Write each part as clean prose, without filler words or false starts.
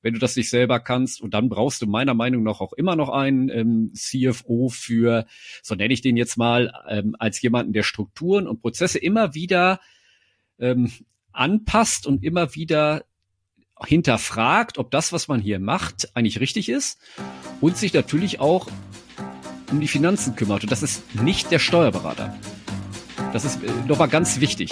wenn du das nicht selber kannst. Und dann brauchst du meiner Meinung nach auch immer noch einen CFO für, so nenne ich den jetzt mal, als jemanden, der Strukturen und Prozesse immer wieder anpasst und immer wieder hinterfragt, ob das, was man hier macht, eigentlich richtig ist und sich natürlich auch um die Finanzen kümmert. Und das ist nicht der Steuerberater. Das ist nochmal ganz wichtig.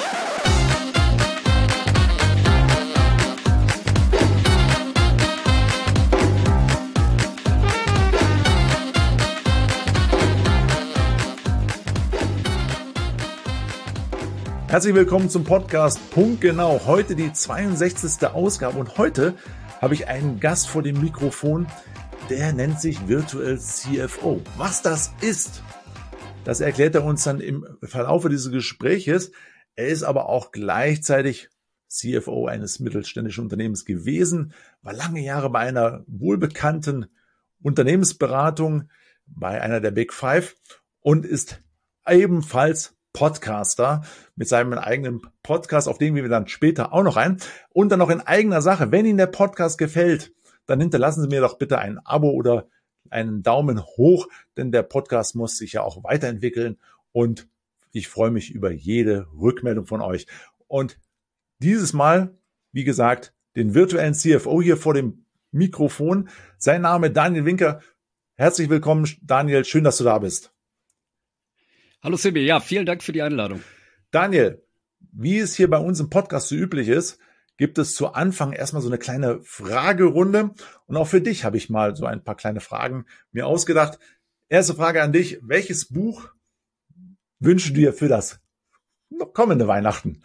Herzlich willkommen zum Podcast Punktgenau. Heute die 62. Ausgabe und heute habe ich einen Gast vor dem Mikrofon, der nennt sich Virtual CFO. Was das ist, das erklärt er uns dann im Verlaufe dieses Gespräches. Er ist aber auch gleichzeitig CFO eines mittelständischen Unternehmens gewesen, war lange Jahre bei einer wohlbekannten Unternehmensberatung, bei einer der Big Five und ist ebenfalls Podcaster mit seinem eigenen Podcast, auf den wir dann später auch noch ein. Und dann noch in eigener Sache. Wenn Ihnen der Podcast gefällt, dann hinterlassen Sie mir doch bitte ein Abo oder einen Daumen hoch, denn der Podcast muss sich ja auch weiterentwickeln und ich freue mich über jede Rückmeldung von euch. Und dieses Mal, wie gesagt, den virtuellen CFO hier vor dem Mikrofon. Sein Name Daniel Winker. Herzlich willkommen, Daniel. Schön, dass du da bist. Hallo Sibi, ja, vielen Dank für die Einladung. Daniel, wie es hier bei uns im Podcast so üblich ist, gibt es zu Anfang erstmal so eine kleine Fragerunde. Und auch für dich habe ich mal so ein paar kleine Fragen mir ausgedacht. Erste Frage an dich. Welches Buch wünschst du dir für das kommende Weihnachten?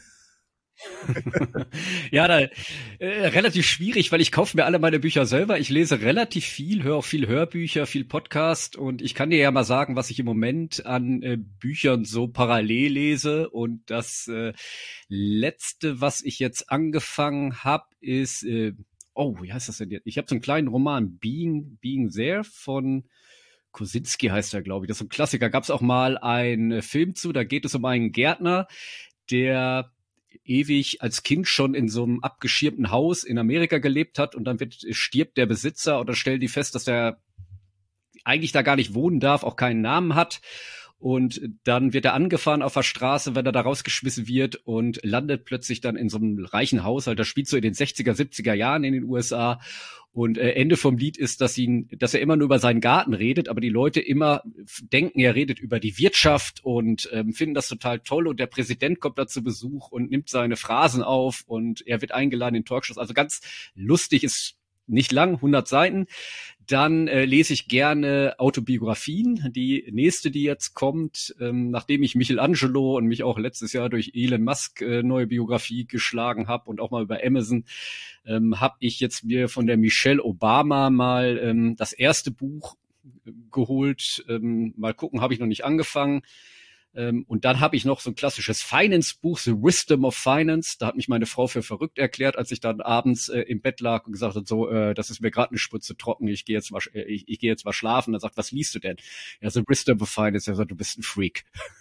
Ja, relativ schwierig, weil ich kaufe mir alle meine Bücher selber. Ich lese relativ viel, höre auch viel Hörbücher, viel Podcast und ich kann dir ja mal sagen, was ich im Moment an Büchern so parallel lese. Und das letzte, was ich jetzt angefangen habe, ist, wie heißt das denn jetzt? Ich habe so einen kleinen Roman, Being There von Kosinski heißt er, glaube ich. Das ist ein Klassiker. Gab es auch mal einen Film zu, da geht es um einen Gärtner, der ewig als Kind schon in so einem abgeschirmten Haus in Amerika gelebt hat und dann stirbt der Besitzer und dann stellen die fest, dass er eigentlich da gar nicht wohnen darf, auch keinen Namen hat. Und dann wird er angefahren auf der Straße, wenn er da rausgeschmissen wird und landet plötzlich dann in so einem reichen Haushalt. Das spielt so in den 60er, 70er Jahren in den USA. Und Ende vom Lied ist, dass er immer nur über seinen Garten redet, aber die Leute immer denken, er redet über die Wirtschaft und finden das total toll. Und der Präsident kommt da zu Besuch und nimmt seine Phrasen auf und er wird eingeladen in Talkshows. Also ganz lustig, ist nicht lang, 100 Seiten. Dann lese ich gerne Autobiografien. Die nächste, die jetzt kommt, nachdem ich Michelangelo und mich auch letztes Jahr durch Elon Musk neue Biografie geschlagen habe und auch mal über Amazon, habe ich jetzt mir von der Michelle Obama mal das erste Buch geholt. Mal gucken, habe ich noch nicht angefangen. Und dann habe ich noch so ein klassisches Finance-Buch, The Wisdom of Finance. Da hat mich meine Frau für verrückt erklärt, als ich dann abends im Bett lag und gesagt hat, so, das ist mir gerade eine Spritze trocken, ich gehe jetzt mal schlafen. Dann sagt, was liest du denn? Ja, The Wisdom of Finance. Er sagt, du bist ein Freak.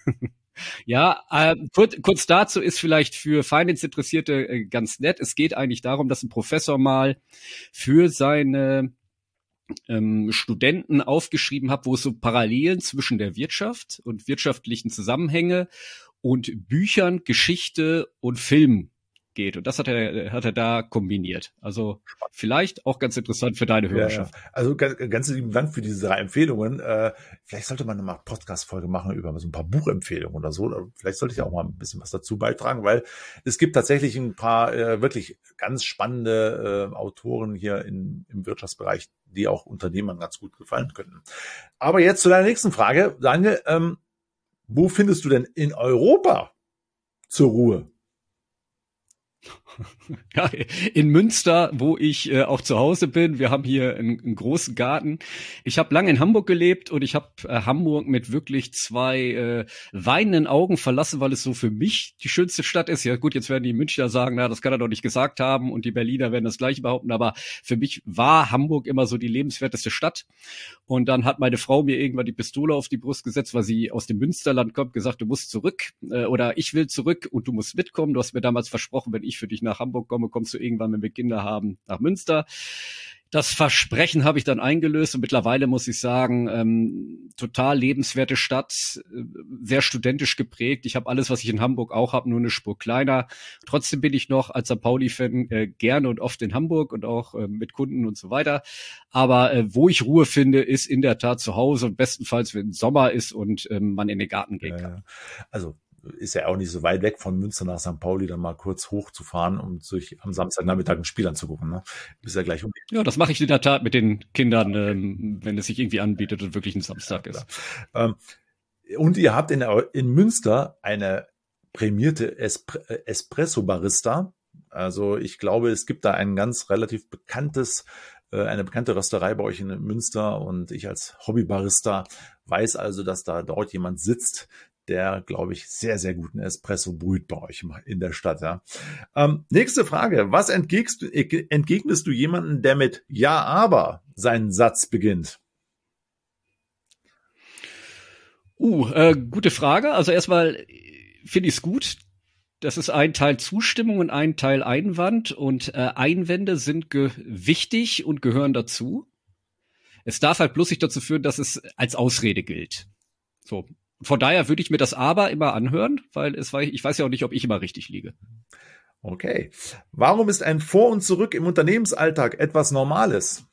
Ja, kurz dazu ist vielleicht für Finance-Interessierte ganz nett. Es geht eigentlich darum, dass ein Professor mal für seine Studenten aufgeschrieben habe, wo es so Parallelen zwischen der Wirtschaft und wirtschaftlichen Zusammenhänge und Büchern, Geschichte und Filmen geht. Und das hat er da kombiniert. Also vielleicht auch ganz interessant für deine Hörerschaft. Ja. Also ganz lieben Dank für diese 3 Empfehlungen. Vielleicht sollte man mal Podcast-Folge machen über so ein paar Buchempfehlungen oder so. Vielleicht sollte ich auch mal ein bisschen was dazu beitragen, weil es gibt tatsächlich ein paar wirklich ganz spannende Autoren hier im Wirtschaftsbereich, die auch Unternehmern ganz gut gefallen könnten. Aber jetzt zu deiner nächsten Frage. Daniel, wo findest du denn in Europa zur Ruhe? Ja, in Münster, wo ich auch zu Hause bin. Wir haben hier einen großen Garten. Ich habe lange in Hamburg gelebt und ich habe Hamburg mit wirklich 2 weinenden Augen verlassen, weil es so für mich die schönste Stadt ist. Ja gut, jetzt werden die Münchner sagen, na, das kann er doch nicht gesagt haben und die Berliner werden das Gleiche behaupten, aber für mich war Hamburg immer so die lebenswerteste Stadt. Und dann hat meine Frau mir irgendwann die Pistole auf die Brust gesetzt, weil sie aus dem Münsterland kommt, gesagt, du musst zurück oder ich will zurück und du musst mitkommen. Du hast mir damals versprochen, wenn ich für dich nach Hamburg komme, kommst du irgendwann, wenn wir Kinder haben, nach Münster. Das Versprechen habe ich dann eingelöst und mittlerweile muss ich sagen, total lebenswerte Stadt, sehr studentisch geprägt. Ich habe alles, was ich in Hamburg auch habe, nur eine Spur kleiner. Trotzdem bin ich noch als St. Pauli-Fan gerne und oft in Hamburg und auch mit Kunden und so weiter. Aber wo ich Ruhe finde, ist in der Tat zu Hause und bestenfalls, wenn Sommer ist und man in den Garten gehen kann. Also ist ja auch nicht so weit weg von Münster nach St. Pauli, dann mal kurz hochzufahren, um sich am Samstagnachmittag ein Spiel anzugucken. Ne? Ist ja gleich um. Ja, das mache ich in der Tat mit den Kindern, wenn es sich irgendwie anbietet und wirklich ein Samstag ist. Und ihr habt in Münster eine prämierte Espresso-Barista. Also ich glaube, es gibt da ein ganz relativ eine bekannte Rösterei bei euch in Münster und ich als Hobbybarista weiß also, dass da dort jemand sitzt, der, glaube ich, sehr, sehr guten Espresso brüht bei euch in der Stadt. Ja. Nächste Frage. Was entgegnest du jemanden, der mit Ja, aber seinen Satz beginnt? Gute Frage. Also erstmal finde ich es gut. Das ist ein Teil Zustimmung und ein Teil Einwand. Und Einwände sind wichtig und gehören dazu. Es darf halt bloß nicht dazu führen, dass es als Ausrede gilt. So. Von daher würde ich mir das Aber immer anhören, weil ich weiß ja auch nicht, ob ich immer richtig liege. Okay. Warum ist ein Vor und Zurück im Unternehmensalltag etwas Normales?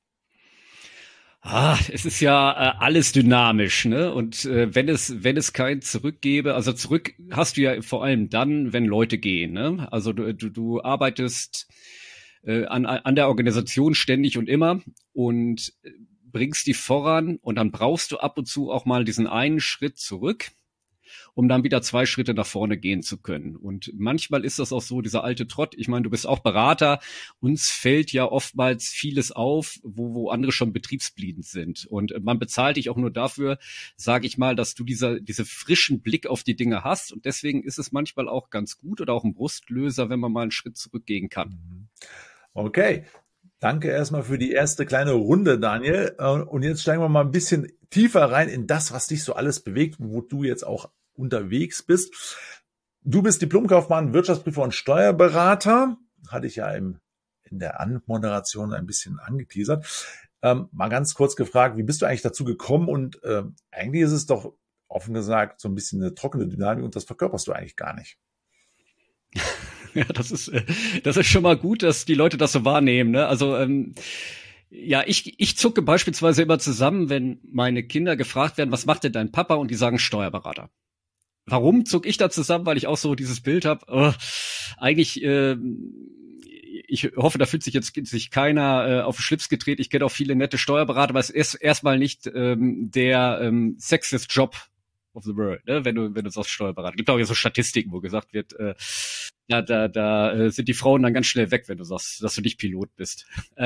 Es ist ja alles dynamisch, ne? Und wenn es kein Zurück gäbe, also zurück hast du ja vor allem dann, wenn Leute gehen, ne? Also du arbeitest an der Organisation ständig und immer und bringst die voran und dann brauchst du ab und zu auch mal diesen einen Schritt zurück, um dann wieder 2 Schritte nach vorne gehen zu können. Und manchmal ist das auch so, dieser alte Trott. Ich meine, du bist auch Berater. Uns fällt ja oftmals vieles auf, wo andere schon betriebsblind sind. Und man bezahlt dich auch nur dafür, sage ich mal, dass du diese frischen Blick auf die Dinge hast. Und deswegen ist es manchmal auch ganz gut oder auch ein Brustlöser, wenn man mal einen Schritt zurückgehen kann. Okay. Danke erstmal für die erste kleine Runde, Daniel. Und jetzt steigen wir mal ein bisschen tiefer rein in das, was dich so alles bewegt, wo du jetzt auch unterwegs bist. Du bist Diplomkaufmann, Wirtschaftsprüfer und Steuerberater. Hatte ich ja in der Anmoderation ein bisschen angeteasert. Mal ganz kurz gefragt, wie bist du eigentlich dazu gekommen? Und eigentlich ist es doch offen gesagt so ein bisschen eine trockene Dynamik und das verkörperst du eigentlich gar nicht. Ja, das ist schon mal gut, dass die Leute das so wahrnehmen, ne? Also ja, ich zucke beispielsweise immer zusammen, wenn meine Kinder gefragt werden, was macht denn dein Papa? Und die sagen Steuerberater. Warum zucke ich da zusammen? Weil ich auch so dieses Bild habe. Eigentlich, ich hoffe, da fühlt sich jetzt keiner auf den Schlips gedreht. Ich kenne auch viele nette Steuerberater, aber es ist erstmal nicht der sexiest Job of the world, ne? Wenn du sagst Steuerberater. Gibt auch ja so Statistiken, wo gesagt wird, ja, da sind die Frauen dann ganz schnell weg, wenn du sagst, dass du nicht Pilot bist.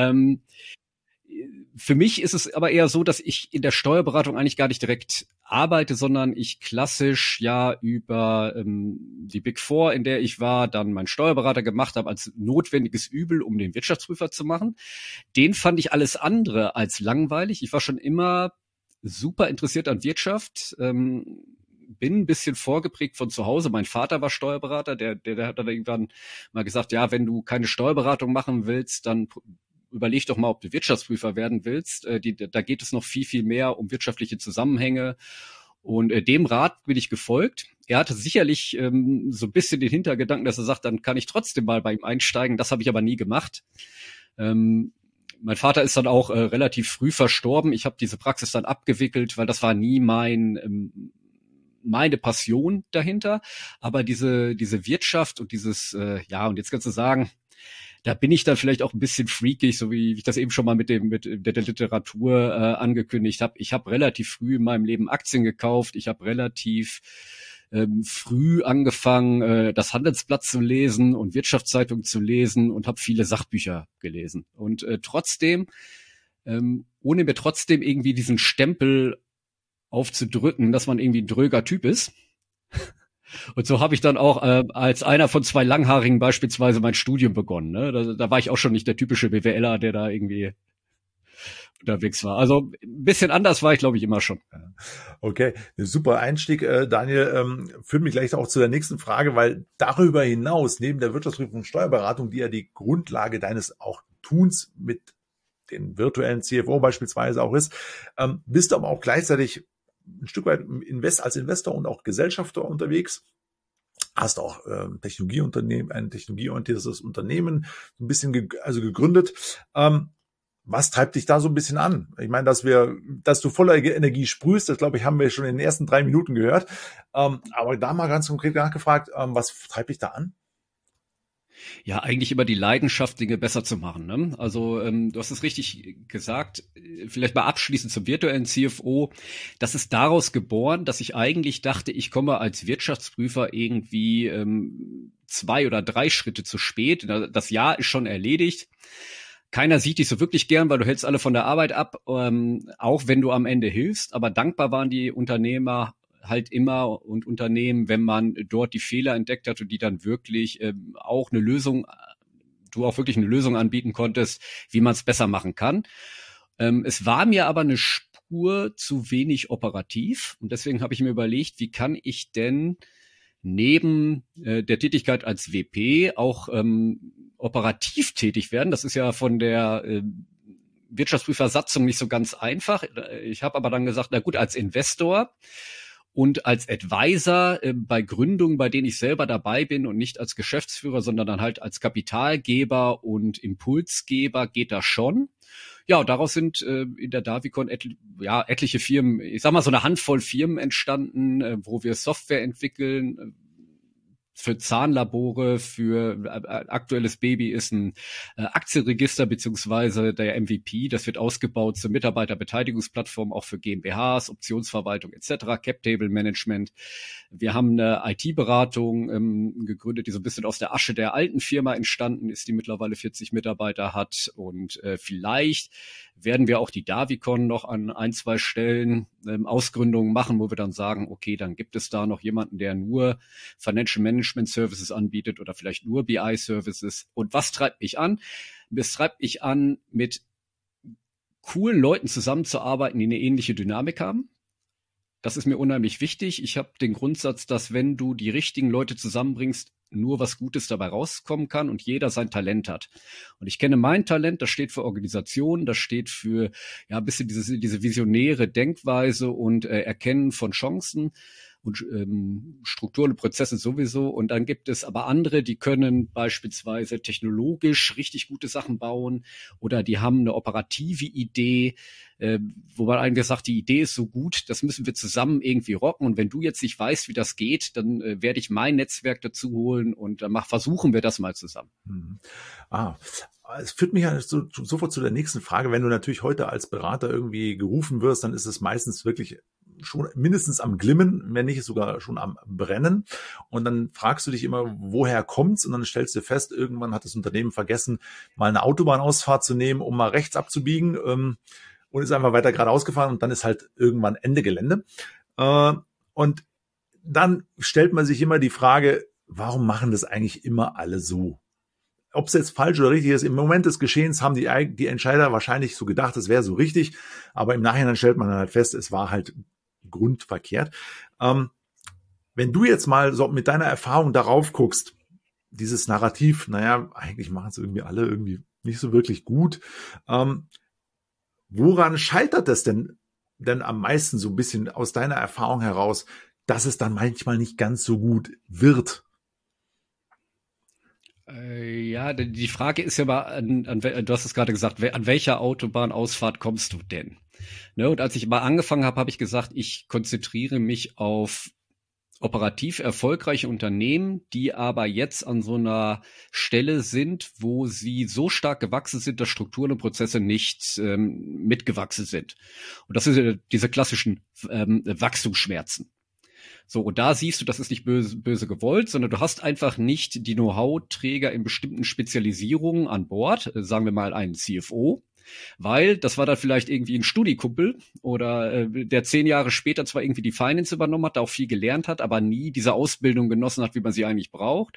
Für mich ist es aber eher so, dass ich in der Steuerberatung eigentlich gar nicht direkt arbeite, sondern ich klassisch ja über die Big Four, in der ich war, dann meinen Steuerberater gemacht habe als notwendiges Übel, um den Wirtschaftsprüfer zu machen. Den fand ich alles andere als langweilig. Ich war schon immer super interessiert an Wirtschaft, bin ein bisschen vorgeprägt von zu Hause. Mein Vater war Steuerberater, der hat dann irgendwann mal gesagt, ja, wenn du keine Steuerberatung machen willst, dann überleg doch mal, ob du Wirtschaftsprüfer werden willst. Da geht es noch viel, viel mehr um wirtschaftliche Zusammenhänge. Und dem Rat bin ich gefolgt. Er hatte sicherlich so ein bisschen den Hintergedanken, dass er sagt, dann kann ich trotzdem mal bei ihm einsteigen. Das habe ich aber nie gemacht. Mein Vater ist dann auch relativ früh verstorben. Ich habe diese Praxis dann abgewickelt, weil das war nie meine Passion dahinter. Aber diese Wirtschaft und dieses, ja, und jetzt kannst du sagen, da bin ich dann vielleicht auch ein bisschen freakig, so wie ich das eben schon mal mit der Literatur angekündigt habe. Ich habe relativ früh in meinem Leben Aktien gekauft. Ich habe relativ früh angefangen, das Handelsblatt zu lesen und Wirtschaftszeitung zu lesen und habe viele Sachbücher gelesen. Und trotzdem, ohne mir trotzdem irgendwie diesen Stempel aufzudrücken, dass man irgendwie ein dröger Typ ist. Und so habe ich dann auch als einer von 2 Langhaarigen beispielsweise mein Studium begonnen. Ne? Da war ich auch schon nicht der typische BWLer, der da irgendwie unterwegs war. Also ein bisschen anders war ich, glaube ich, immer schon. Okay, super Einstieg, Daniel. Führt mich gleich auch zu der nächsten Frage, weil darüber hinaus, neben der Wirtschaftsprüfung und Steuerberatung, die ja die Grundlage deines auch Tuns mit den virtuellen CFO beispielsweise auch ist, bist du aber auch gleichzeitig ein Stück weit als Investor und auch Gesellschafter unterwegs. Hast auch ein technologieorientiertes Unternehmen ein bisschen gegründet. Was treibt dich da so ein bisschen an? Ich meine, dass du voller Energie sprühst, das glaube ich, haben wir schon in den ersten 3 Minuten gehört. Aber da mal ganz konkret nachgefragt, was treibt dich da an? Ja, eigentlich immer die Leidenschaft, Dinge besser zu machen. Ne? Also du hast es richtig gesagt, vielleicht mal abschließend zum virtuellen CFO. Das ist daraus geboren, dass ich eigentlich dachte, ich komme als Wirtschaftsprüfer irgendwie 2 oder 3 Schritte zu spät. Das Jahr ist schon erledigt. Keiner sieht dich so wirklich gern, weil du hältst alle von der Arbeit ab, auch wenn du am Ende hilfst. Aber dankbar waren die Unternehmer halt immer und Unternehmen, wenn man dort die Fehler entdeckt hat und die dann wirklich du auch wirklich eine Lösung anbieten konntest, wie man es besser machen kann. Es war mir aber eine Spur zu wenig operativ und deswegen habe ich mir überlegt, wie kann ich denn neben der Tätigkeit als WP auch operativ tätig werden. Das ist ja von der Wirtschaftsprüfersatzung nicht so ganz einfach. Ich habe aber dann gesagt, na gut, als Investor und als Advisor bei Gründungen, bei denen ich selber dabei bin und nicht als Geschäftsführer, sondern dann halt als Kapitalgeber und Impulsgeber geht das schon. Ja, und daraus sind in der Davicon etliche Firmen, ich sag mal so eine Handvoll Firmen entstanden, wo wir Software entwickeln, für Zahnlabore, für aktuelles Baby ist ein Aktienregister beziehungsweise der MVP. Das wird ausgebaut zur Mitarbeiterbeteiligungsplattform, auch für GmbHs, Optionsverwaltung etc., Cap-Table-Management. Wir haben eine IT-Beratung gegründet, die so ein bisschen aus der Asche der alten Firma entstanden ist, die mittlerweile 40 Mitarbeiter hat. Und vielleicht werden wir auch die Davicon noch an 1, 2 Stellen Ausgründungen machen, wo wir dann sagen, okay, dann gibt es da noch jemanden, der nur Financial Management Services anbietet oder vielleicht nur BI Services. Und was treibt mich an? Es treibt mich an, mit coolen Leuten zusammenzuarbeiten, die eine ähnliche Dynamik haben. Das ist mir unheimlich wichtig. Ich habe den Grundsatz, dass wenn du die richtigen Leute zusammenbringst, nur was Gutes dabei rauskommen kann und jeder sein Talent hat. Und ich kenne mein Talent, das steht für Organisation, das steht für ja ein bisschen diese visionäre Denkweise und Erkennen von Chancen und Strukturen und Prozesse sowieso. Und dann gibt es aber andere, die können beispielsweise technologisch richtig gute Sachen bauen oder die haben eine operative Idee, wo man eigentlich sagt, die Idee ist so gut, das müssen wir zusammen irgendwie rocken. Und wenn du jetzt nicht weißt, wie das geht, dann werde ich mein Netzwerk dazu holen und dann versuchen wir das mal zusammen. Mhm. Es führt mich ja sofort zu der nächsten Frage. Wenn du natürlich heute als Berater irgendwie gerufen wirst, dann ist es meistens wirklich schon mindestens am Glimmen, wenn nicht sogar schon am Brennen. Und dann fragst du dich immer, woher kommt's? Und dann stellst du fest, irgendwann hat das Unternehmen vergessen, mal eine Autobahnausfahrt zu nehmen, um mal rechts abzubiegen, und ist einfach weiter geradeaus gefahren und dann ist halt irgendwann Ende Gelände. Und dann stellt man sich immer die Frage, warum machen das eigentlich immer alle so? Ob es jetzt falsch oder richtig ist, im Moment des Geschehens haben die Entscheider wahrscheinlich so gedacht, es wäre so richtig, aber im Nachhinein stellt man dann halt fest, es war halt grundverkehrt. Wenn du jetzt mal so mit deiner Erfahrung darauf guckst, dieses Narrativ, naja, eigentlich machen es irgendwie alle irgendwie nicht so wirklich gut. Woran scheitert es denn am meisten so ein bisschen aus deiner Erfahrung heraus, dass es dann manchmal nicht ganz so gut wird? Ja, die Frage ist ja mal, du hast es gerade gesagt, an welcher Autobahnausfahrt kommst du denn? Ne, und als ich mal angefangen habe, habe ich gesagt, ich konzentriere mich auf operativ erfolgreiche Unternehmen, die aber jetzt an so einer Stelle sind, wo sie so stark gewachsen sind, dass Strukturen und Prozesse nicht mitgewachsen sind. Und das sind diese klassischen Wachstumsschmerzen. So, und da siehst du, das ist nicht böse gewollt, sondern du hast einfach nicht die Know-how-Träger in bestimmten Spezialisierungen an Bord, sagen wir mal einen CFO, weil das war dann vielleicht irgendwie ein Studikumpel oder der 10 Jahre später zwar irgendwie die Finance übernommen hat, da auch viel gelernt hat, aber nie diese Ausbildung genossen hat, wie man sie eigentlich braucht.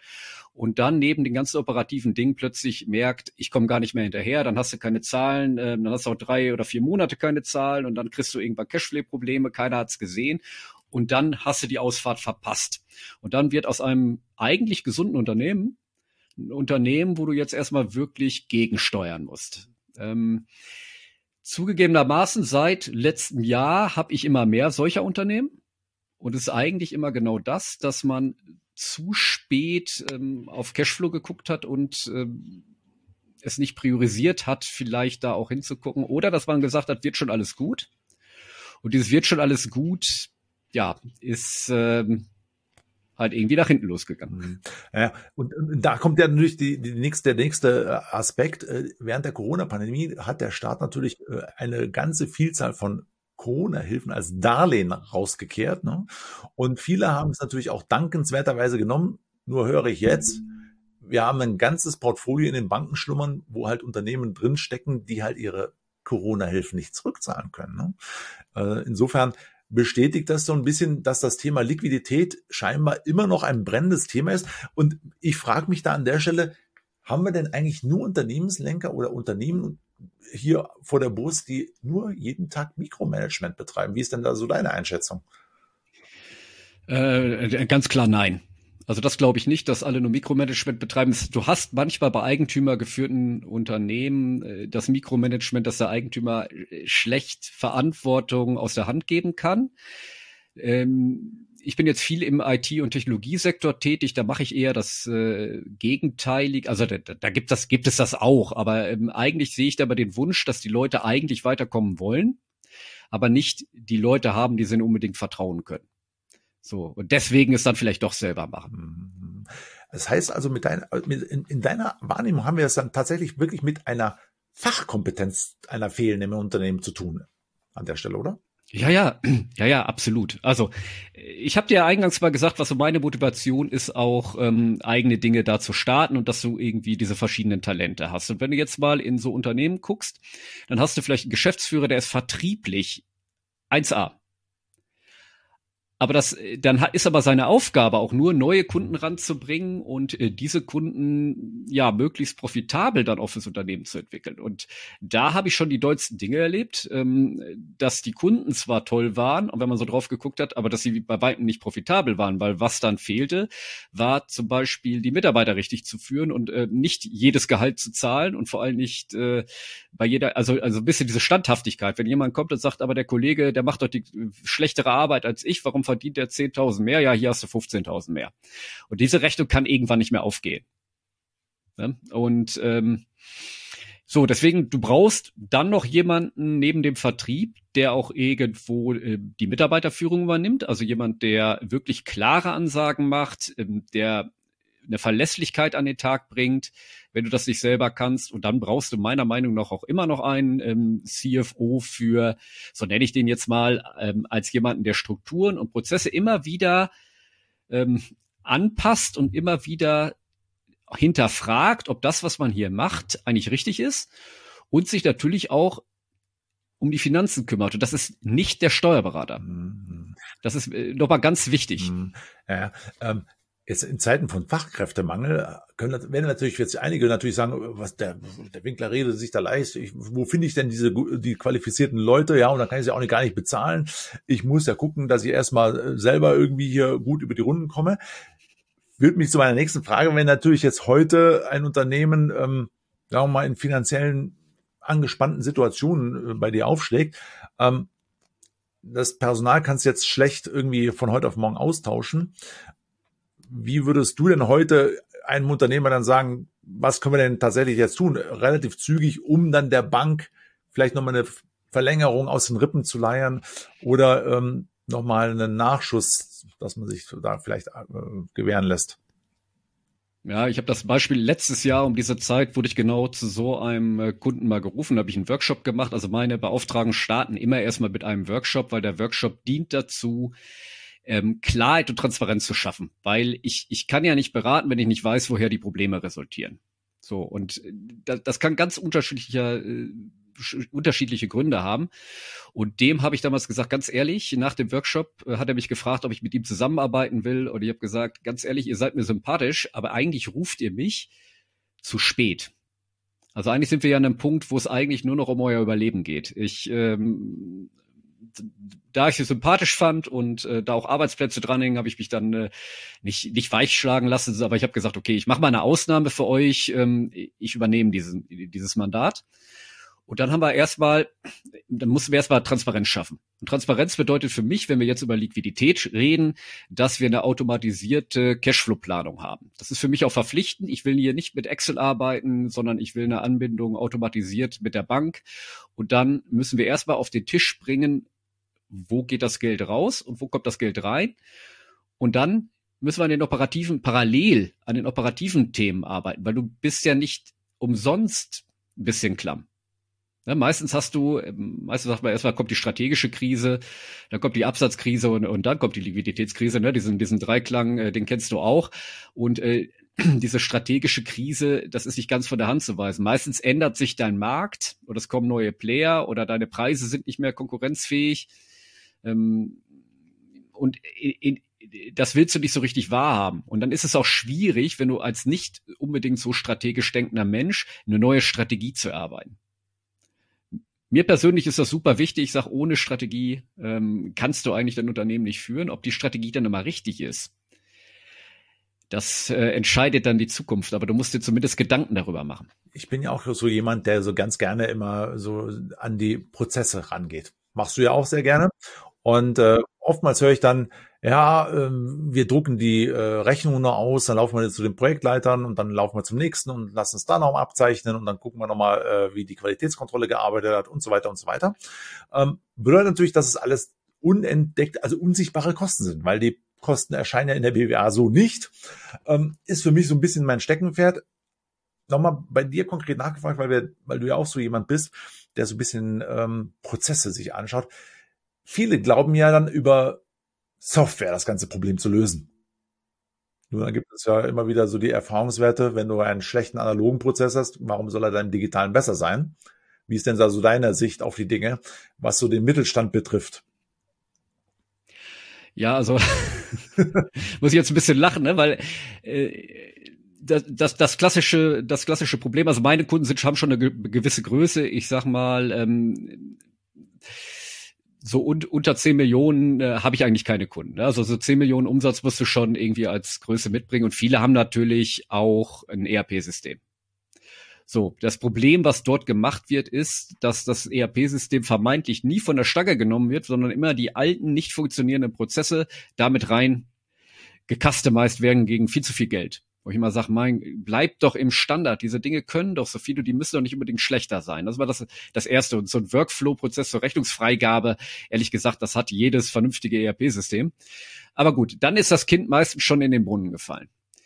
und dann neben den ganzen operativen Dingen plötzlich merkt, ich komme gar nicht mehr hinterher, dann hast du keine Zahlen, dann hast du auch 3 oder 4 Monate keine Zahlen und dann kriegst du irgendwann Cashflow-Probleme, keiner hat's gesehen und dann hast du die Ausfahrt verpasst. Und dann wird aus einem eigentlich gesunden Unternehmen ein Unternehmen, wo du jetzt erstmal wirklich gegensteuern musst. Zugegebenermaßen seit letztem Jahr habe ich immer mehr solcher Unternehmen und es ist eigentlich immer genau das, dass man zu spät auf Cashflow geguckt hat und es nicht priorisiert hat, vielleicht da auch hinzugucken oder dass man gesagt hat, wird schon alles gut. Und dieses wird schon alles gut, ja, ist halt irgendwie nach hinten losgegangen. Ja, und da kommt ja natürlich der nächste Aspekt. Während der Corona-Pandemie hat der Staat natürlich eine ganze Vielzahl von Corona-Hilfen als Darlehen rausgekehrt. Ne? Und viele haben es natürlich auch dankenswerterweise genommen. Nur höre ich jetzt, wir haben ein ganzes Portfolio in den Banken schlummern, wo halt Unternehmen drinstecken, die halt ihre Corona-Hilfen nicht zurückzahlen können. Ne? Insofern bestätigt das so ein bisschen, dass das Thema Liquidität scheinbar immer noch ein brennendes Thema ist. Und ich frage mich da an der Stelle, haben wir denn eigentlich nur Unternehmenslenker oder Unternehmen hier vor der Brust, die nur jeden Tag Mikromanagement betreiben? Wie ist denn da so deine Einschätzung? Ganz klar nein. Also das glaube ich nicht, dass alle nur Mikromanagement betreiben. Du hast manchmal bei eigentümergeführten Unternehmen das Mikromanagement, dass der Eigentümer schlecht Verantwortung aus der Hand geben kann. Ich bin jetzt viel im IT- und Technologiesektor tätig, da mache ich eher das Gegenteilige. Also da gibt es das auch, aber eigentlich sehe ich da aber den Wunsch, dass die Leute eigentlich weiterkommen wollen, aber nicht die Leute haben, die sie unbedingt vertrauen können. So, und deswegen es dann vielleicht doch selber machen. Das heißt also, in deiner Wahrnehmung haben wir es dann tatsächlich wirklich mit einer Fachkompetenz einer fehlenden im Unternehmen zu tun an der Stelle, oder? Ja, absolut. Also ich habe dir ja eingangs mal gesagt, was so meine Motivation ist, auch eigene Dinge da zu starten und dass du irgendwie diese verschiedenen Talente hast. Und wenn du jetzt mal in so Unternehmen guckst, dann hast du vielleicht einen Geschäftsführer, der ist vertrieblich 1A. Aber dann ist aber seine Aufgabe auch nur, neue Kunden ranzubringen und diese Kunden ja möglichst profitabel dann auch fürs Unternehmen zu entwickeln. Und da habe ich schon die dollsten Dinge erlebt, dass die Kunden zwar toll waren, und wenn man so drauf geguckt hat, aber dass sie bei weitem nicht profitabel waren, weil was dann fehlte, war zum Beispiel die Mitarbeiter richtig zu führen und nicht jedes Gehalt zu zahlen und vor allem nicht bei jeder, also ein bisschen diese Standhaftigkeit. Wenn jemand kommt und sagt, aber der Kollege, der macht doch die schlechtere Arbeit als ich, warum verdient der 10.000 mehr? Ja, hier hast du 15.000 mehr. Und diese Rechnung kann irgendwann nicht mehr aufgehen. Ja? Und so, deswegen, du brauchst dann noch jemanden neben dem Vertrieb, der auch irgendwo die Mitarbeiterführung übernimmt. Also jemand, der wirklich klare Ansagen macht, der eine Verlässlichkeit an den Tag bringt, wenn du das nicht selber kannst. Und dann brauchst du meiner Meinung nach auch immer noch einen CFO für, so nenne ich den jetzt mal, als jemanden, der Strukturen und Prozesse immer wieder anpasst und immer wieder hinterfragt, ob das, was man hier macht, eigentlich richtig ist und sich natürlich auch um die Finanzen kümmert. Und das ist nicht der Steuerberater. Das ist nochmal ganz wichtig. Ja, jetzt in Zeiten von Fachkräftemangel werden natürlich jetzt einige natürlich sagen, was der Winkler redet sich da leicht. Wo finde ich denn die qualifizierten Leute? Ja, und dann kann ich sie auch gar nicht bezahlen. Ich muss ja gucken, dass ich erstmal selber irgendwie hier gut über die Runden komme. Führt mich zu meiner nächsten Frage, wenn natürlich jetzt heute ein Unternehmen, sagen wir mal, in finanziellen angespannten Situationen bei dir aufschlägt, das Personal kannst du jetzt schlecht irgendwie von heute auf morgen austauschen. Wie würdest du denn heute einem Unternehmer dann sagen, was können wir denn tatsächlich jetzt tun? Relativ zügig, um dann der Bank vielleicht nochmal eine Verlängerung aus den Rippen zu leiern oder nochmal einen Nachschuss, dass man sich da vielleicht gewähren lässt. Ja, ich habe das Beispiel letztes Jahr um diese Zeit wurde ich genau zu so einem Kunden mal gerufen, da habe ich einen Workshop gemacht. Also meine Beauftragungen starten immer erstmal mit einem Workshop, weil der Workshop dient dazu, Klarheit und Transparenz zu schaffen, weil ich kann ja nicht beraten, wenn ich nicht weiß, woher die Probleme resultieren. So, und das kann ganz unterschiedlicher unterschiedliche Gründe haben. Und dem habe ich damals gesagt, ganz ehrlich, nach dem Workshop hat er mich gefragt, ob ich mit ihm zusammenarbeiten will. Und ich habe gesagt, ganz ehrlich, ihr seid mir sympathisch, aber eigentlich ruft ihr mich zu spät. Also eigentlich sind wir ja an einem Punkt, wo es eigentlich nur noch um euer Überleben geht. Da ich sie sympathisch fand und da auch Arbeitsplätze dranhängen, habe ich mich dann nicht weichschlagen lassen, aber ich habe gesagt, okay, ich mache mal eine Ausnahme für euch, ich übernehme dieses Mandat. Und dann mussten wir erstmal Transparenz schaffen. Und Transparenz bedeutet für mich, wenn wir jetzt über Liquidität reden, dass wir eine automatisierte Cashflow-Planung haben. Das ist für mich auch verpflichtend. Ich will hier nicht mit Excel arbeiten, sondern ich will eine Anbindung automatisiert mit der Bank. Und dann müssen wir erstmal auf den Tisch bringen, wo geht das Geld raus und wo kommt das Geld rein. Und dann müssen wir parallel an den operativen Themen arbeiten, weil du bist ja nicht umsonst ein bisschen klamm. Ja, meistens sagt man erstmal kommt die strategische Krise, dann kommt die Absatzkrise und dann kommt die Liquiditätskrise, ne? Diesen Dreiklang, den kennst du auch. Und diese strategische Krise, das ist nicht ganz von der Hand zu weisen. Meistens ändert sich dein Markt oder es kommen neue Player oder deine Preise sind nicht mehr konkurrenzfähig. Und das willst du nicht so richtig wahrhaben. Und dann ist es auch schwierig, wenn du als nicht unbedingt so strategisch denkender Mensch eine neue Strategie zu erarbeiten. Mir persönlich ist das super wichtig. Ich sage, ohne Strategie kannst du eigentlich dein Unternehmen nicht führen. Ob die Strategie dann immer richtig ist, das entscheidet dann die Zukunft. Aber du musst dir zumindest Gedanken darüber machen. Ich bin ja auch so jemand, der so ganz gerne immer so an die Prozesse rangeht. Machst du ja auch sehr gerne. Und oftmals höre ich dann, ja, wir drucken die Rechnungen noch aus, dann laufen wir jetzt zu den Projektleitern und dann laufen wir zum nächsten und lassen es da noch mal abzeichnen und dann gucken wir nochmal, wie die Qualitätskontrolle gearbeitet hat und so weiter und so weiter. Bedeutet natürlich, dass es alles unentdeckt, also unsichtbare Kosten sind, weil die Kosten erscheinen ja in der BWA so nicht. Ist für mich so ein bisschen mein Steckenpferd. Nochmal bei dir konkret nachgefragt, weil du ja auch so jemand bist, der so ein bisschen Prozesse sich anschaut. Viele glauben ja dann über Software das ganze Problem zu lösen. Nur dann gibt es ja immer wieder so die Erfahrungswerte, wenn du einen schlechten analogen Prozess hast, warum soll er dann im digitalen besser sein? Wie ist denn da so deine Sicht auf die Dinge, was so den Mittelstand betrifft? Ja, also muss ich jetzt ein bisschen lachen, ne? Weil das klassische Problem, also meine Kunden haben schon eine gewisse Größe, ich sag mal, so unter 10 Millionen habe ich eigentlich keine Kunden. Ne? Also so 10 Millionen Umsatz musst du schon irgendwie als Größe mitbringen. Und viele haben natürlich auch ein ERP-System. So, das Problem, was dort gemacht wird, ist, dass das ERP-System vermeintlich nie von der Stange genommen wird, sondern immer die alten, nicht funktionierenden Prozesse damit rein gecustomized werden gegen viel zu viel Geld. Wo ich immer sage, bleib doch im Standard. Diese Dinge können doch so viele, die müssen doch nicht unbedingt schlechter sein. Das war das Erste. Und so ein Workflow-Prozess zur Rechnungsfreigabe, ehrlich gesagt, das hat jedes vernünftige ERP-System. Aber gut, dann ist das Kind meistens schon in den Brunnen gefallen.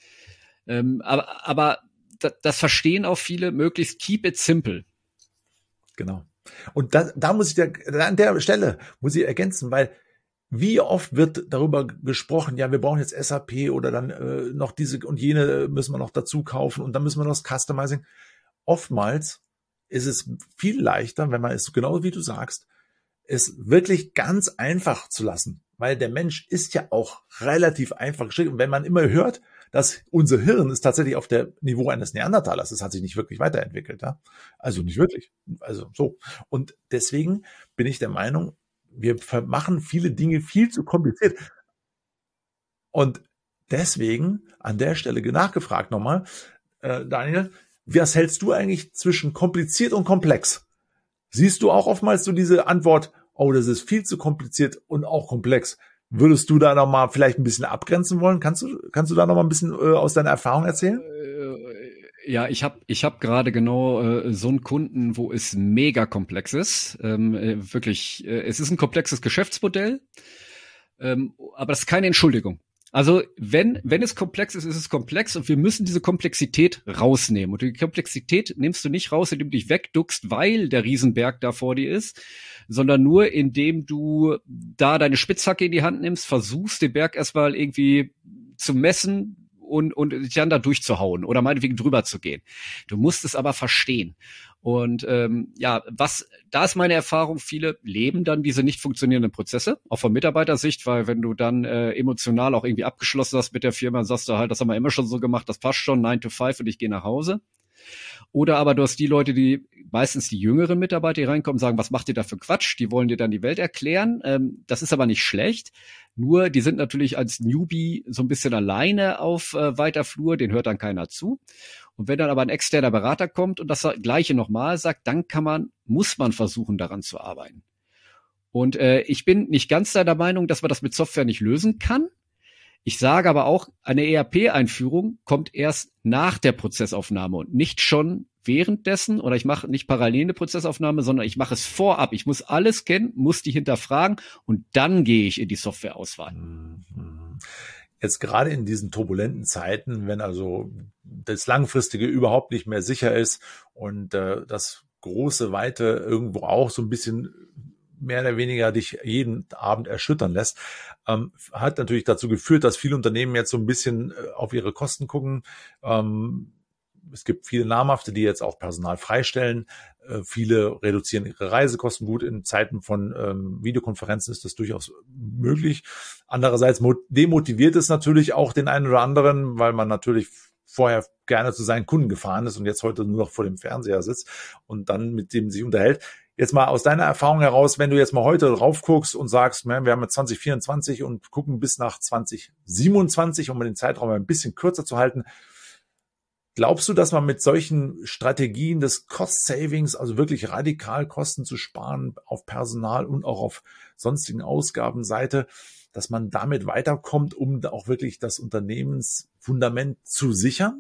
Aber das verstehen auch viele, möglichst keep it simple. Genau. Und da muss ich an der Stelle muss ich ergänzen, weil wie oft wird darüber gesprochen, ja, wir brauchen jetzt SAP oder dann noch diese und jene müssen wir noch dazu kaufen und dann müssen wir noch das Customizing. Oftmals ist es viel leichter, wenn man es genau wie du sagst, es wirklich ganz einfach zu lassen, weil der Mensch ist ja auch relativ einfach gestrickt. Und wenn man immer hört, dass unser Hirn ist tatsächlich auf der Niveau eines Neandertalers, das hat sich nicht wirklich weiterentwickelt, ja? Also nicht wirklich, also so. Und deswegen bin ich der Meinung, wir machen viele Dinge viel zu kompliziert. Und deswegen an der Stelle nachgefragt nochmal, Daniel, was hältst du eigentlich zwischen kompliziert und komplex? Siehst du auch oftmals so diese Antwort, oh, das ist viel zu kompliziert und auch komplex. Würdest du da nochmal vielleicht ein bisschen abgrenzen wollen? Kannst du da nochmal ein bisschen aus deiner Erfahrung erzählen? Ja, ich hab gerade genau so einen Kunden, wo es mega komplex ist. Wirklich, es ist ein komplexes Geschäftsmodell, aber das ist keine Entschuldigung. Also wenn es komplex ist, ist es komplex und wir müssen diese Komplexität rausnehmen. Und die Komplexität nimmst du nicht raus, indem du dich wegduckst, weil der Riesenberg da vor dir ist, sondern nur indem du da deine Spitzhacke in die Hand nimmst, versuchst den Berg erstmal irgendwie zu messen und dich dann da durchzuhauen oder meinetwegen drüber zu gehen. Du musst es aber verstehen. Und da ist meine Erfahrung, viele leben dann diese nicht funktionierenden Prozesse, auch von Mitarbeitersicht, weil wenn du dann emotional auch irgendwie abgeschlossen hast mit der Firma, dann sagst du halt, das haben wir immer schon so gemacht, das passt schon, 9 to 5 und ich gehe nach Hause. Oder aber du hast die Leute, die meistens die jüngeren Mitarbeiter, die reinkommen, sagen, was macht ihr da für Quatsch? Die wollen dir dann die Welt erklären. Das ist aber nicht schlecht. Nur, die sind natürlich als Newbie so ein bisschen alleine auf weiter Flur, den hört dann keiner zu. Und wenn dann aber ein externer Berater kommt und das Gleiche nochmal sagt, dann muss man versuchen, daran zu arbeiten. Und ich bin nicht ganz der Meinung, dass man das mit Software nicht lösen kann. Ich sage aber auch, eine ERP-Einführung kommt erst nach der Prozessaufnahme und nicht schon währenddessen, oder ich mache nicht parallel eine Prozessaufnahme, sondern ich mache es vorab. Ich muss alles kennen, muss die hinterfragen und dann gehe ich in die Softwareauswahl. Jetzt gerade in diesen turbulenten Zeiten, wenn also das Langfristige überhaupt nicht mehr sicher ist und das große Weite irgendwo auch so ein bisschen mehr oder weniger dich jeden Abend erschüttern lässt, hat natürlich dazu geführt, dass viele Unternehmen jetzt so ein bisschen auf ihre Kosten gucken. Es gibt viele namhafte, die jetzt auch Personal freistellen. Viele reduzieren ihre Reisekosten. Gut, in Zeiten von Videokonferenzen ist das durchaus möglich. Andererseits demotiviert es natürlich auch den einen oder anderen, weil man natürlich vorher gerne zu seinen Kunden gefahren ist und jetzt heute nur noch vor dem Fernseher sitzt und dann mit dem sich unterhält. Jetzt mal aus deiner Erfahrung heraus, wenn du jetzt mal heute drauf guckst und sagst, wir haben jetzt 2024 und gucken bis nach 2027, um den Zeitraum ein bisschen kürzer zu halten. Glaubst du, dass man mit solchen Strategien des Cost Savings, also wirklich radikal Kosten zu sparen auf Personal und auch auf sonstigen Ausgabenseite, dass man damit weiterkommt, um auch wirklich das Unternehmensfundament zu sichern?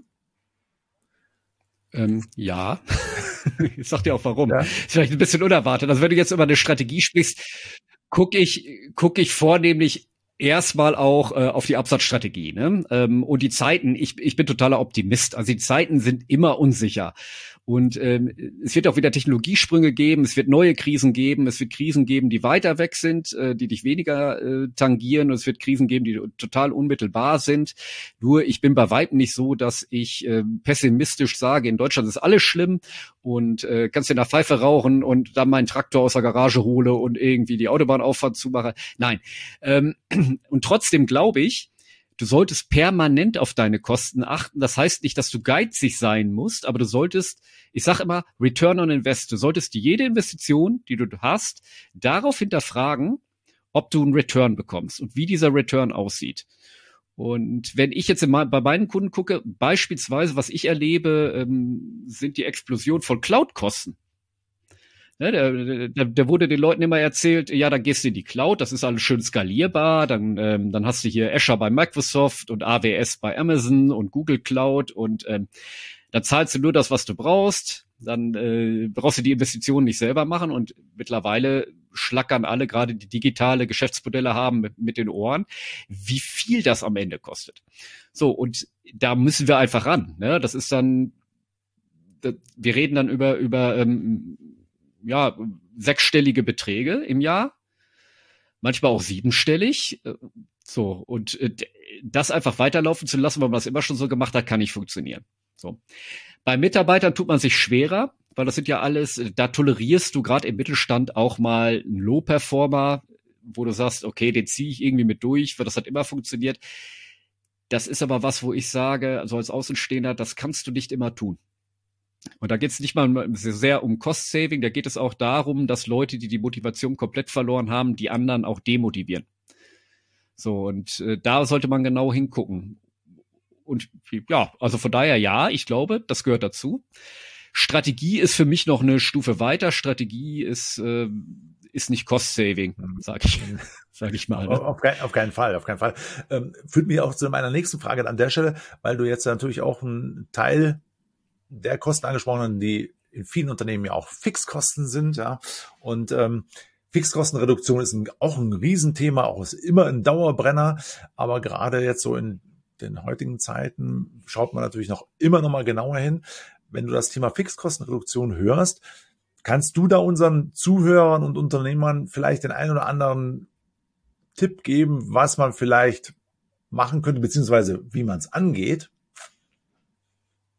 Ja, ich sag dir auch warum. Ja. Ist vielleicht ein bisschen unerwartet. Also wenn du jetzt über eine Strategie sprichst, guck ich vornehmlich erstmal auch auf die Absatzstrategie, ne? Und die Zeiten, ich bin totaler Optimist. Also die Zeiten sind immer unsicher. Und es wird auch wieder Technologiesprünge geben, es wird neue Krisen geben, es wird Krisen geben, die weiter weg sind, die dich weniger tangieren, und es wird Krisen geben, die total unmittelbar sind. Nur ich bin bei weitem nicht so, dass ich pessimistisch sage, in Deutschland ist alles schlimm und kannst dir nach Pfeife rauchen und dann meinen Traktor aus der Garage hole und irgendwie die Autobahnauffahrt zumache. Nein. Und trotzdem glaube ich, du solltest permanent auf deine Kosten achten. Das heißt nicht, dass du geizig sein musst, aber du solltest, ich sage immer, Return on Invest. Du solltest jede Investition, die du hast, darauf hinterfragen, ob du einen Return bekommst und wie dieser Return aussieht. Und wenn ich jetzt bei meinen Kunden gucke, beispielsweise, was ich erlebe, sind die Explosion von Cloud-Kosten. Ne, da wurde den Leuten immer erzählt, ja, dann gehst du in die Cloud, das ist alles schön skalierbar, dann hast du hier Azure bei Microsoft und AWS bei Amazon und Google Cloud und dann zahlst du nur das, was du brauchst, dann brauchst du die Investitionen nicht selber machen und mittlerweile schlackern alle, gerade die digitale Geschäftsmodelle haben mit den Ohren, wie viel das am Ende kostet. So, und da müssen wir einfach ran, ne? Das ist dann, wir reden dann über sechsstellige Beträge im Jahr, manchmal auch siebenstellig. So, und das einfach weiterlaufen zu lassen, weil man das immer schon so gemacht hat, kann nicht funktionieren. So. Bei Mitarbeitern tut man sich schwerer, weil das sind ja alles, da tolerierst du gerade im Mittelstand auch mal einen Low-Performer, wo du sagst, okay, den ziehe ich irgendwie mit durch, weil das hat immer funktioniert. Das ist aber was, wo ich sage, also als Außenstehender, das kannst du nicht immer tun. Und da geht es nicht mal sehr um Cost-Saving, da geht es auch darum, dass Leute, die die Motivation komplett verloren haben, die anderen auch demotivieren. So, und da sollte man genau hingucken. Und ja, also von daher ja, ich glaube, das gehört dazu. Strategie ist für mich noch eine Stufe weiter. Strategie ist nicht Cost-Saving, sag ich mal. Ne? Auf keinen Fall. Führt mich auch zu meiner nächsten Frage an der Stelle, weil du jetzt natürlich auch einen Teil der Kosten angesprochen haben, die in vielen Unternehmen ja auch Fixkosten sind, ja. Und Fixkostenreduktion ist auch ein Riesenthema, auch ist immer ein Dauerbrenner, aber gerade jetzt so in den heutigen Zeiten schaut man natürlich immer noch mal genauer hin. Wenn du das Thema Fixkostenreduktion hörst, kannst du da unseren Zuhörern und Unternehmern vielleicht den einen oder anderen Tipp geben, was man vielleicht machen könnte, beziehungsweise wie man es angeht?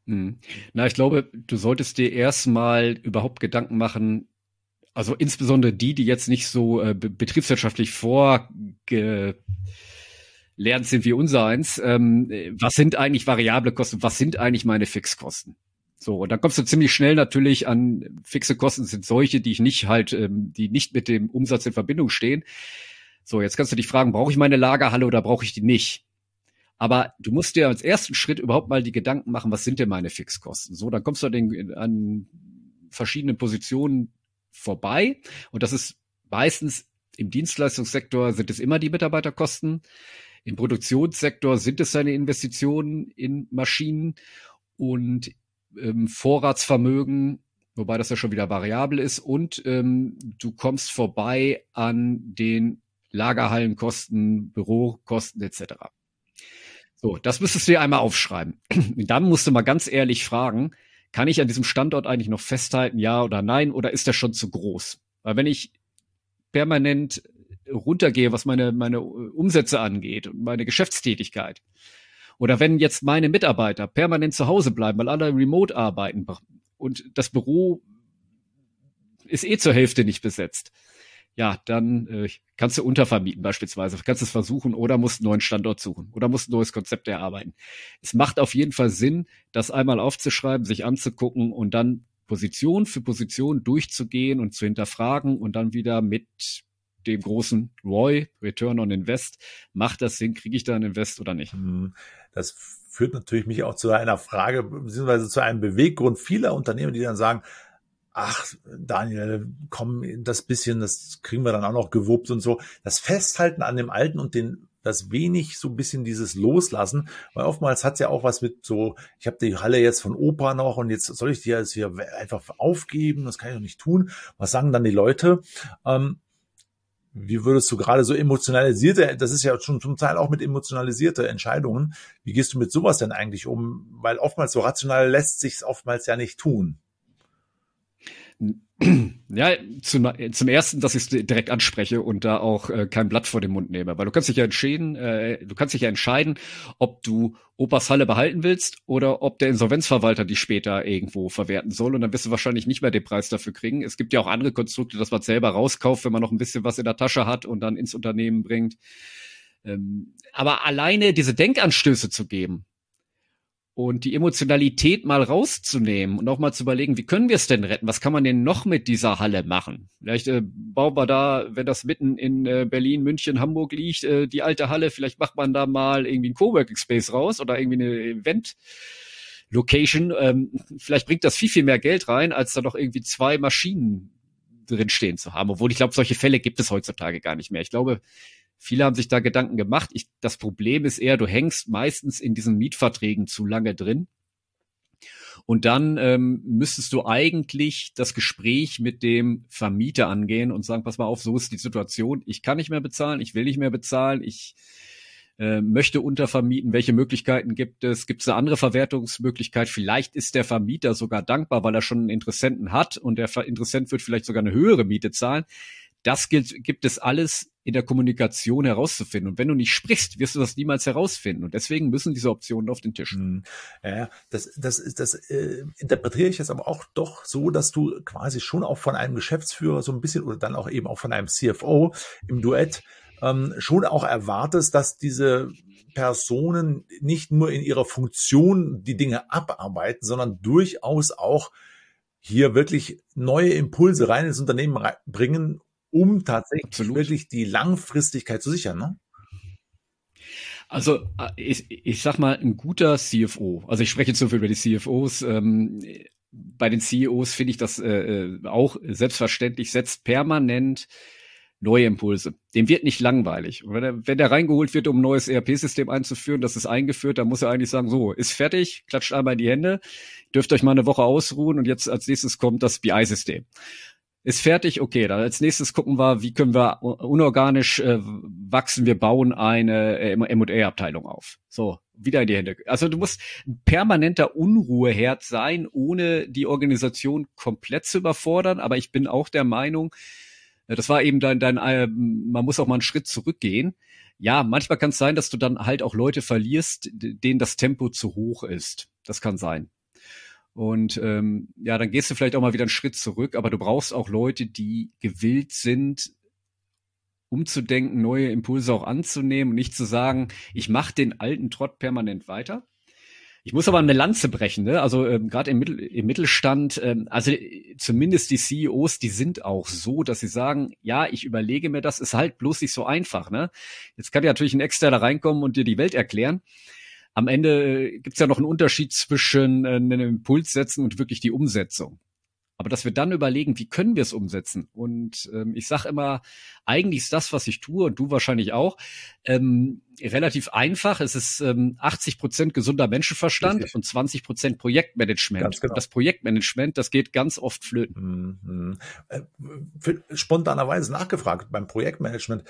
Mhm. Na, ich glaube, du solltest dir erstmal überhaupt Gedanken machen, also insbesondere die jetzt nicht so betriebswirtschaftlich vorgelernt sind wie unsereins. Was sind eigentlich variable Kosten? Was sind eigentlich meine Fixkosten? So, und dann kommst du ziemlich schnell natürlich an fixe Kosten sind solche, die ich nicht halt, die nicht mit dem Umsatz in Verbindung stehen. So, jetzt kannst du dich fragen, brauche ich meine Lagerhalle oder brauche ich die nicht? Aber du musst dir als ersten Schritt überhaupt mal die Gedanken machen, was sind denn meine Fixkosten? So, dann kommst du an verschiedenen Positionen vorbei. Und das ist meistens im Dienstleistungssektor sind es immer die Mitarbeiterkosten. Im Produktionssektor sind es seine Investitionen in Maschinen und Vorratsvermögen, wobei das ja schon wieder variabel ist. Und du kommst vorbei an den Lagerhallenkosten, Bürokosten etc. So, das müsstest du dir einmal aufschreiben. Dann musst du mal ganz ehrlich fragen, kann ich an diesem Standort eigentlich noch festhalten, ja oder nein, oder ist der schon zu groß? Weil wenn ich permanent runtergehe, was meine Umsätze angeht und meine Geschäftstätigkeit, oder wenn jetzt meine Mitarbeiter permanent zu Hause bleiben, weil alle remote arbeiten und das Büro ist eh zur Hälfte nicht besetzt, ja, dann kannst du untervermieten beispielsweise, kannst es versuchen oder musst einen neuen Standort suchen oder musst ein neues Konzept erarbeiten. Es macht auf jeden Fall Sinn, das einmal aufzuschreiben, sich anzugucken und dann Position für Position durchzugehen und zu hinterfragen und dann wieder mit dem großen ROI, Return on Invest, macht das Sinn, kriege ich da einen Invest oder nicht? Das führt natürlich mich auch zu einer Frage, beziehungsweise zu einem Beweggrund vieler Unternehmen, die dann sagen, ach, Daniel, komm, das kriegen wir dann auch noch gewuppt und so. Das Festhalten an dem Alten und das wenig so ein bisschen dieses Loslassen, weil oftmals hat's ja auch was mit so, ich habe die Halle jetzt von Opa noch und jetzt soll ich die jetzt hier einfach aufgeben, das kann ich doch nicht tun. Was sagen dann die Leute? Wie würdest du gerade so emotionalisierte, das ist ja schon zum Teil auch mit emotionalisierte Entscheidungen, wie gehst du mit sowas denn eigentlich um? Weil oftmals so rational lässt sich's oftmals ja nicht tun. Ja, zum ersten, dass ich es direkt anspreche und da auch kein Blatt vor den Mund nehme, weil du kannst dich ja entscheiden, ob du Opas Halle behalten willst oder ob der Insolvenzverwalter die später irgendwo verwerten soll und dann wirst du wahrscheinlich nicht mehr den Preis dafür kriegen. Es gibt ja auch andere Konstrukte, dass man es selber rauskauft, wenn man noch ein bisschen was in der Tasche hat und dann ins Unternehmen bringt. Aber alleine diese Denkanstöße zu geben, und die Emotionalität mal rauszunehmen und auch mal zu überlegen, wie können wir es denn retten? Was kann man denn noch mit dieser Halle machen? Vielleicht bauen wir da, wenn das mitten in Berlin, München, Hamburg liegt, die alte Halle, vielleicht macht man da mal irgendwie einen Coworking Space raus oder irgendwie eine Event-Location. Vielleicht bringt das viel, viel mehr Geld rein, als da noch irgendwie 2 Maschinen drin stehen zu haben. Obwohl ich glaube, solche Fälle gibt es heutzutage gar nicht mehr. Ich glaube, viele haben sich da Gedanken gemacht. Das Problem ist eher, du hängst meistens in diesen Mietverträgen zu lange drin. Und dann müsstest du eigentlich das Gespräch mit dem Vermieter angehen und sagen, pass mal auf, so ist die Situation. Ich kann nicht mehr bezahlen, ich will nicht mehr bezahlen, ich möchte untervermieten. Welche Möglichkeiten gibt es? Gibt es eine andere Verwertungsmöglichkeit? Vielleicht ist der Vermieter sogar dankbar, weil er schon einen Interessenten hat und der Interessent wird vielleicht sogar eine höhere Miete zahlen. Das gibt es alles in der Kommunikation herauszufinden. Und wenn du nicht sprichst, wirst du das niemals herausfinden. Und deswegen müssen diese Optionen auf den Tisch. Ja, das interpretiere ich jetzt aber auch doch so, dass du quasi schon auch von einem Geschäftsführer so ein bisschen oder dann auch eben auch von einem CFO im Duett schon auch erwartest, dass diese Personen nicht nur in ihrer Funktion die Dinge abarbeiten, sondern durchaus auch hier wirklich neue Impulse rein ins Unternehmen bringen, um tatsächlich wirklich die Langfristigkeit zu sichern, ne? Also ich sag mal, ein guter CFO, also ich spreche jetzt so viel über die CFOs, bei den CEOs finde ich das auch selbstverständlich, setzt permanent neue Impulse. Dem wird nicht langweilig. Und wenn der reingeholt wird, um ein neues ERP-System einzuführen, das ist eingeführt, dann muss er eigentlich sagen, so, ist fertig, klatscht einmal in die Hände, dürft euch mal eine Woche ausruhen und jetzt als nächstes kommt das BI-System. Ist fertig, okay, dann als nächstes gucken wir, wie können wir unorganisch wachsen, wir bauen eine M&A-Abteilung auf. So, wieder in die Hände. Also du musst ein permanenter Unruheherd sein, ohne die Organisation komplett zu überfordern, aber ich bin auch der Meinung, das war eben man muss auch mal einen Schritt zurückgehen. Ja, manchmal kann es sein, dass du dann halt auch Leute verlierst, denen das Tempo zu hoch ist. Das kann sein. Und ja, dann gehst du vielleicht auch mal wieder einen Schritt zurück, aber du brauchst auch Leute, die gewillt sind, umzudenken, neue Impulse auch anzunehmen und nicht zu sagen, ich mache den alten Trott permanent weiter. Ich muss aber eine Lanze brechen, ne? Also gerade im Mittelstand, also zumindest die CEOs, die sind auch so, dass sie sagen, ja, ich überlege mir das, ist halt bloß nicht so einfach, ne? Jetzt kann ja natürlich ein Externer reinkommen und dir die Welt erklären. Am Ende gibt's ja noch einen Unterschied zwischen einem Impuls setzen und wirklich die Umsetzung. Aber dass wir dann überlegen, wie können wir es umsetzen? Und ich sage immer, eigentlich ist das, was ich tue, und du wahrscheinlich auch, relativ einfach. Es ist 80% gesunder Menschenverstand Richtig. und 20% Projektmanagement. Ganz genau. Und das Projektmanagement, das geht ganz oft flöten. Mhm. Spontanerweise nachgefragt beim Projektmanagement.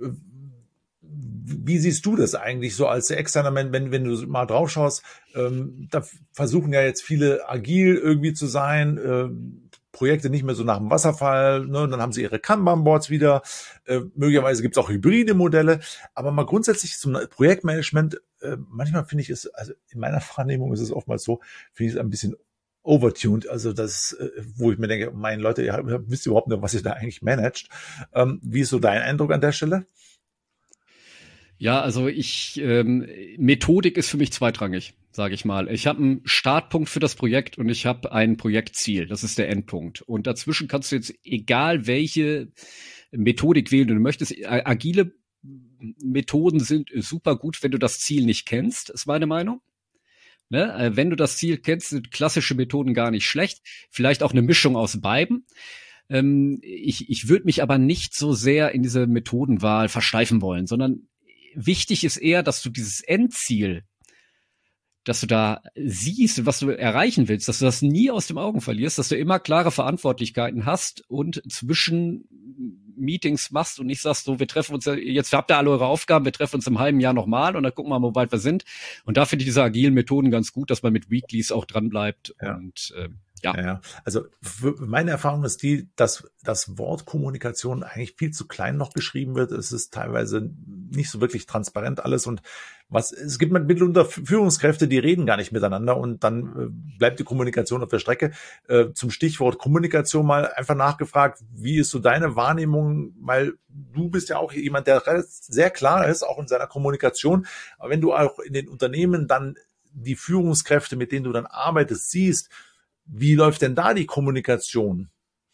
Wie siehst du das eigentlich so als externer Mensch, wenn du mal drauf schaust? Da versuchen ja jetzt viele agil irgendwie zu sein, Projekte nicht mehr so nach dem Wasserfall, ne? Dann haben sie ihre Kanban-Boards wieder. Möglicherweise gibt es auch hybride Modelle. Aber mal grundsätzlich zum Projektmanagement, manchmal finde ich es, also in meiner Wahrnehmung ist es oftmals so, finde ich es ein bisschen overtuned, also das, wo ich mir denke, meine Leute, ihr wisst überhaupt nicht, was ihr da eigentlich managt. Wie ist so dein Eindruck an der Stelle? Ja, also Methodik ist für mich zweitrangig, sage ich mal. Ich habe einen Startpunkt für das Projekt und ich habe ein Projektziel. Das ist der Endpunkt. Und dazwischen kannst du jetzt, egal welche Methodik wählen du möchtest, agile Methoden sind super gut, wenn du das Ziel nicht kennst, ist meine Meinung. Ne? Wenn du das Ziel kennst, sind klassische Methoden gar nicht schlecht. Vielleicht auch eine Mischung aus beiden. Ich würde mich aber nicht so sehr in diese Methodenwahl versteifen wollen, sondern wichtig ist eher, dass du dieses Endziel, dass du da siehst, was du erreichen willst, dass du das nie aus den Augen verlierst, dass du immer klare Verantwortlichkeiten hast und zwischen Meetings machst und nicht sagst, so, wir treffen uns, jetzt habt ihr alle eure Aufgaben, wir treffen uns im halben Jahr nochmal und dann gucken wir mal, wo weit wir sind. Und da finde ich diese agilen Methoden ganz gut, dass man mit Weeklies auch dran bleibt. Ja. Und Ja, also meine Erfahrung ist die, dass das Wort Kommunikation eigentlich viel zu klein noch geschrieben wird. Es ist teilweise nicht so wirklich transparent alles und es gibt mitunter Führungskräfte, die reden gar nicht miteinander und dann bleibt die Kommunikation auf der Strecke. Zum Stichwort Kommunikation mal einfach nachgefragt, wie ist so deine Wahrnehmung, weil du bist ja auch jemand, der sehr klar ist, auch in seiner Kommunikation, aber wenn du auch in den Unternehmen dann die Führungskräfte, mit denen du dann arbeitest, siehst, wie läuft denn da die Kommunikation?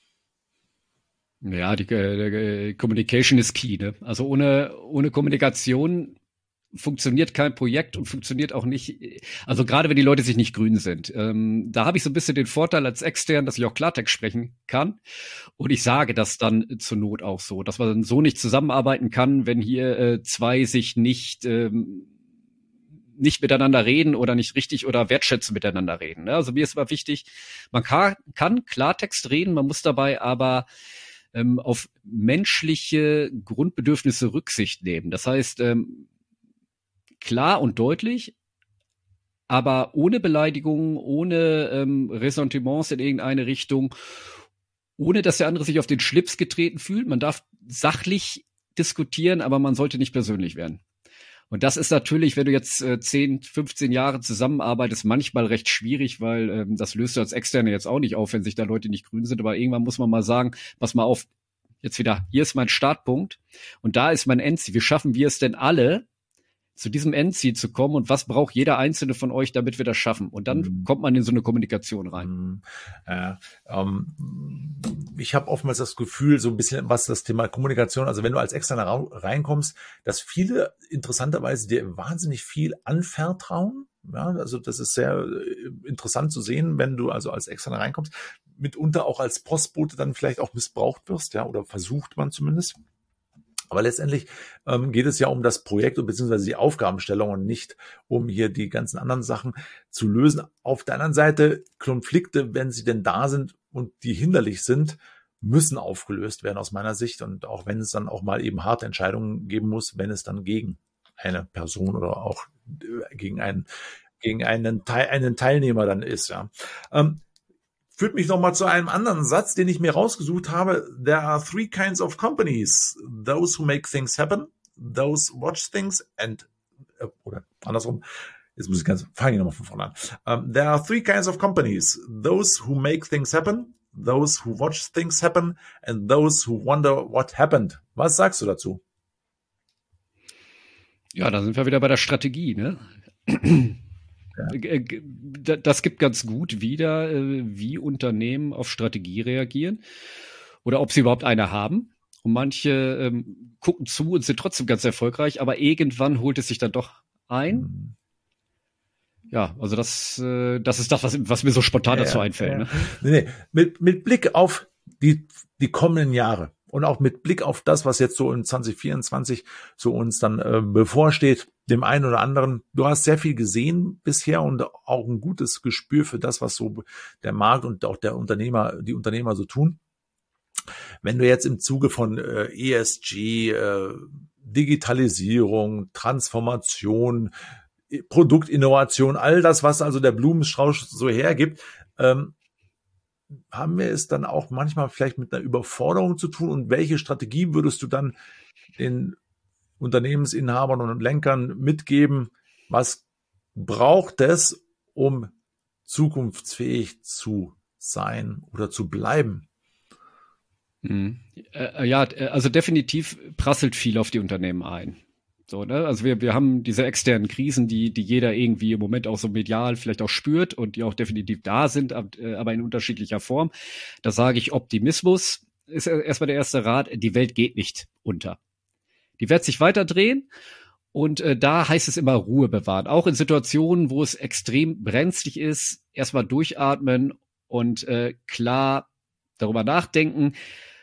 ja, die Communication ist key, ne? Also ohne Kommunikation funktioniert kein Projekt und funktioniert auch nicht, also gerade wenn die Leute sich nicht grün sind. Da habe ich so ein bisschen den Vorteil als Extern, dass ich auch Klartext sprechen kann. Und ich sage das dann zur Not auch so, dass man dann so nicht zusammenarbeiten kann, wenn hier zwei sich nicht miteinander reden oder nicht richtig oder wertschätzen miteinander reden. Ne? Also mir ist immer wichtig, man kann Klartext reden, man muss dabei aber auf menschliche Grundbedürfnisse Rücksicht nehmen. Das heißt, klar und deutlich, aber ohne Beleidigungen, ohne Ressentiments in irgendeine Richtung, ohne dass der andere sich auf den Schlips getreten fühlt. Man darf sachlich diskutieren, aber man sollte nicht persönlich werden. Und das ist natürlich, wenn du jetzt 10, 15 Jahre zusammenarbeitest, manchmal recht schwierig, weil das löst du als Externe jetzt auch nicht auf, wenn sich da Leute nicht grün sind. Aber irgendwann muss man mal sagen, pass mal auf, jetzt wieder, hier ist mein Startpunkt und da ist mein Endziel. Wie schaffen wir es denn alle, zu diesem Endziel zu kommen und was braucht jeder einzelne von euch, damit wir das schaffen? Und dann kommt man in so eine Kommunikation rein. Ich habe oftmals das Gefühl, so ein bisschen, was das Thema Kommunikation, also wenn du als Externer reinkommst, dass viele interessanterweise dir wahnsinnig viel anvertrauen. Ja, also das ist sehr interessant zu sehen, wenn du also als Externer reinkommst, mitunter auch als Postbote dann vielleicht auch missbraucht wirst, ja, oder versucht man zumindest. Aber letztendlich geht es ja um das Projekt und beziehungsweise die Aufgabenstellung und nicht um hier die ganzen anderen Sachen zu lösen. Auf der anderen Seite, Konflikte, wenn sie denn da sind und die hinderlich sind, müssen aufgelöst werden aus meiner Sicht. Und auch wenn es dann auch mal eben harte Entscheidungen geben muss, wenn es dann gegen eine Person oder auch gegen einen Teilnehmer dann ist. Ja. Führt mich nochmal zu einem anderen Satz, den ich mir rausgesucht habe. There are three kinds of companies. Those who make things happen, those watch things and, oder andersrum, fange ich nochmal von vorne an. There are three kinds of companies. Those who make things happen, those who watch things happen, and those who wonder what happened. Was sagst du dazu? Ja, da sind wir wieder bei der Strategie, ne? Ja. Das gibt ganz gut wieder, wie Unternehmen auf Strategie reagieren oder ob sie überhaupt eine haben. Und manche gucken zu und sind trotzdem ganz erfolgreich, aber irgendwann holt es sich dann doch ein. Ja, also das ist das, was mir so spontan dazu einfällt. Ja. Ne? Nee. Mit Blick auf die kommenden Jahre und auch mit Blick auf das, was jetzt so in 2024 so uns dann bevorsteht, dem einen oder anderen. Du hast sehr viel gesehen bisher und auch ein gutes Gespür für das, was so der Markt und auch die Unternehmer so tun. Wenn du jetzt im Zuge von ESG, Digitalisierung, Transformation, Produktinnovation, all das, was also der Blumenstrauß so hergibt, haben wir es dann auch manchmal vielleicht mit einer Überforderung zu tun? Und welche Strategie würdest du dann den Unternehmensinhabern und Lenkern mitgeben? Was braucht es, um zukunftsfähig zu sein oder zu bleiben? Ja, also definitiv prasselt viel auf die Unternehmen ein. So, ne? Also wir haben diese externen Krisen, die jeder irgendwie im Moment auch so medial vielleicht auch spürt und die auch definitiv da sind, aber in unterschiedlicher Form. Da sage ich, Optimismus ist erstmal der erste Rat. Die Welt geht nicht unter. Die wird sich weiter drehen und da heißt es immer Ruhe bewahren. Auch in Situationen, wo es extrem brenzlig ist, erstmal durchatmen und klar darüber nachdenken.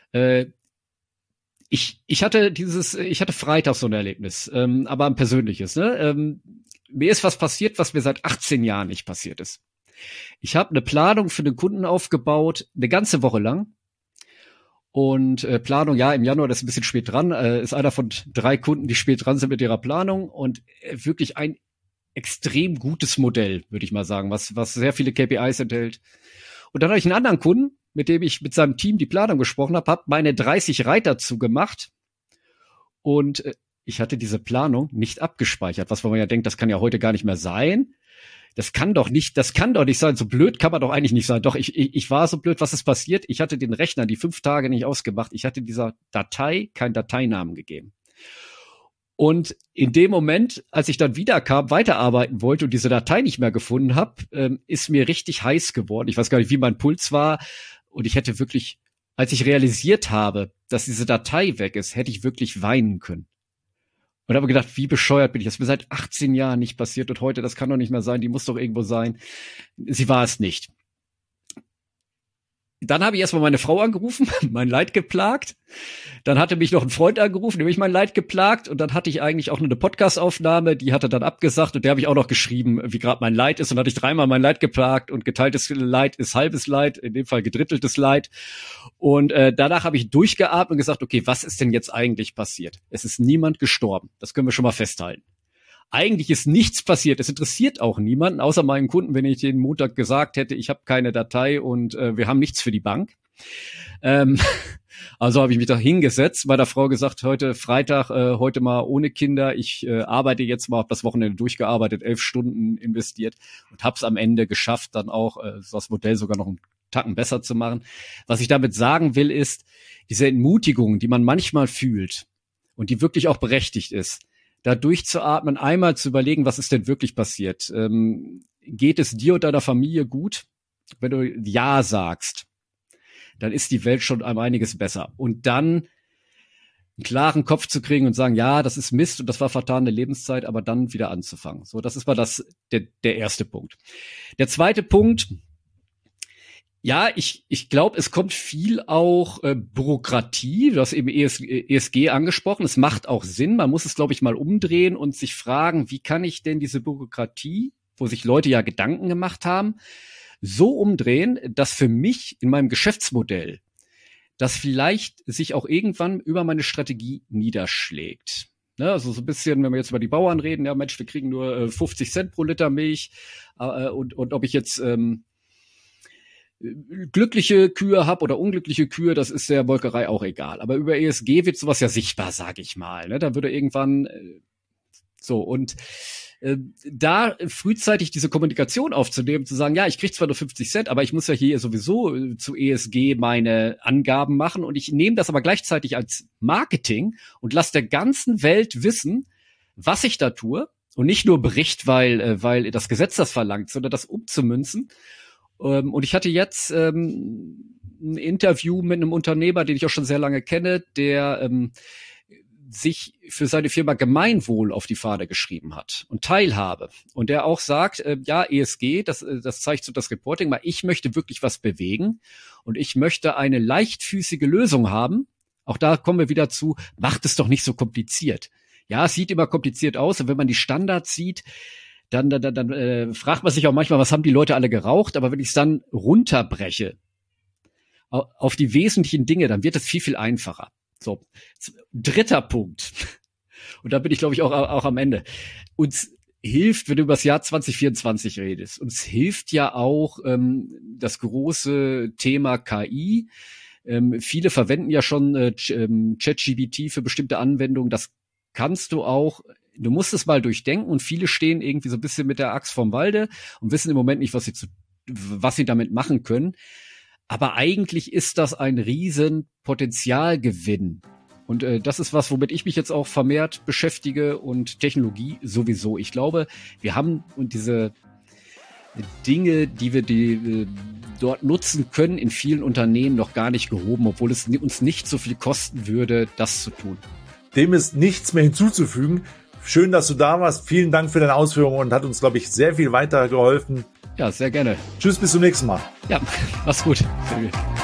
Ich hatte Freitag so ein Erlebnis, aber ein persönliches. Ne? Mir ist was passiert, was mir seit 18 Jahren nicht passiert ist. Ich habe eine Planung für den Kunden aufgebaut, eine ganze Woche lang. Und Planung, ja, im Januar, das ist ein bisschen spät dran, ist einer von 3 Kunden, die spät dran sind mit ihrer Planung und wirklich ein extrem gutes Modell, würde ich mal sagen, was sehr viele KPIs enthält. Und dann habe ich einen anderen Kunden, mit dem ich mit seinem Team die Planung gesprochen habe meine 30 Reiter zugemacht und ich hatte diese Planung nicht abgespeichert, was man ja denkt, das kann ja heute gar nicht mehr sein. Das kann doch nicht sein. So blöd kann man doch eigentlich nicht sein. Doch, ich war so blöd, was ist passiert? Ich hatte den Rechner die 5 Tage nicht ausgemacht. Ich hatte dieser Datei keinen Dateinamen gegeben. Und in dem Moment, als ich dann wiederkam, weiterarbeiten wollte und diese Datei nicht mehr gefunden habe, ist mir richtig heiß geworden. Ich weiß gar nicht, wie mein Puls war. Und ich hätte wirklich, als ich realisiert habe, dass diese Datei weg ist, hätte ich wirklich weinen können. Und habe gedacht, wie bescheuert bin ich? Das ist mir seit 18 Jahren nicht passiert und heute, das kann doch nicht mehr sein, die muss doch irgendwo sein. Sie war es nicht. Dann habe ich erstmal meine Frau angerufen, mein Leid geplagt. Dann hatte mich noch ein Freund angerufen, der mich mein Leid geplagt. Und dann hatte ich eigentlich auch nur eine Podcast-Aufnahme, die hat er dann abgesagt. Und der habe ich auch noch geschrieben, wie gerade mein Leid ist. Und dann hatte ich 3-mal mein Leid geplagt. Und geteiltes Leid ist halbes Leid, in dem Fall gedritteltes Leid. Und danach habe ich durchgeatmet und gesagt, okay, was ist denn jetzt eigentlich passiert? Es ist niemand gestorben. Das können wir schon mal festhalten. Eigentlich ist nichts passiert. Es interessiert auch niemanden, außer meinen Kunden, wenn ich den Montag gesagt hätte, ich habe keine Datei und wir haben nichts für die Bank. Also habe ich mich da hingesetzt, meiner Frau gesagt, heute Freitag, heute mal ohne Kinder. Ich arbeite jetzt mal, habe das Wochenende durchgearbeitet, 11 Stunden investiert und habe es am Ende geschafft, dann auch das Modell sogar noch einen Tacken besser zu machen. Was ich damit sagen will, ist, diese Entmutigung, die man manchmal fühlt und die wirklich auch berechtigt ist, da durchzuatmen, einmal zu überlegen, was ist denn wirklich passiert? Geht es dir und deiner Familie gut? Wenn du Ja sagst, dann ist die Welt schon einiges besser. Und dann einen klaren Kopf zu kriegen und sagen, ja, das ist Mist und das war vertane Lebenszeit, aber dann wieder anzufangen. So, das ist mal der erste Punkt. Der zweite Punkt, ja, ich glaube, es kommt viel auch Bürokratie. Du hast eben ESG angesprochen. Es macht auch Sinn. Man muss es, glaube ich, mal umdrehen und sich fragen, wie kann ich denn diese Bürokratie, wo sich Leute ja Gedanken gemacht haben, so umdrehen, dass für mich in meinem Geschäftsmodell das vielleicht sich auch irgendwann über meine Strategie niederschlägt. Ne, also so ein bisschen, wenn wir jetzt über die Bauern reden, ja Mensch, wir kriegen nur 50 Cent pro Liter Milch und ob ich jetzt glückliche Kühe habe oder unglückliche Kühe, das ist der Molkerei auch egal. Aber über ESG wird sowas ja sichtbar, sage ich mal. Ne? Da würde irgendwann so und da frühzeitig diese Kommunikation aufzunehmen, zu sagen, ja, ich krieg zwar nur 50 Cent, aber ich muss ja hier sowieso zu ESG meine Angaben machen und ich nehme das aber gleichzeitig als Marketing und lasse der ganzen Welt wissen, was ich da tue und nicht nur Bericht, weil das Gesetz das verlangt, sondern das umzumünzen. Und ich hatte jetzt ein Interview mit einem Unternehmer, den ich auch schon sehr lange kenne, der sich für seine Firma Gemeinwohl auf die Fahne geschrieben hat und Teilhabe. Und der auch sagt, ja, ESG, das zeigt so das Reporting mal, ich möchte wirklich was bewegen und ich möchte eine leichtfüßige Lösung haben. Auch da kommen wir wieder zu, macht es doch nicht so kompliziert. Ja, es sieht immer kompliziert aus und wenn man die Standards sieht, dann fragt man sich auch manchmal, was haben die Leute alle geraucht? Aber wenn ich es dann runterbreche auf die wesentlichen Dinge, dann wird es viel, viel einfacher. So, dritter Punkt. Und da bin ich, glaube ich, auch am Ende. Uns hilft, wenn du über das Jahr 2024 redest, uns hilft ja auch das große Thema KI. Viele verwenden ja schon ChatGPT für bestimmte Anwendungen. Das kannst du auch. Du musst es mal durchdenken und viele stehen irgendwie so ein bisschen mit der Axt vorm Walde und wissen im Moment nicht, was sie damit machen können. Aber eigentlich ist das ein riesen Potenzialgewinn. Und das ist was, womit ich mich jetzt auch vermehrt beschäftige und Technologie sowieso. Ich glaube, wir haben und diese Dinge, die wir dort nutzen können, in vielen Unternehmen noch gar nicht gehoben, obwohl es uns nicht so viel kosten würde, das zu tun. Dem ist nichts mehr hinzuzufügen. Schön, dass du da warst. Vielen Dank für deine Ausführungen und hat uns, glaube ich, sehr viel weitergeholfen. Ja, sehr gerne. Tschüss, bis zum nächsten Mal. Ja, mach's gut.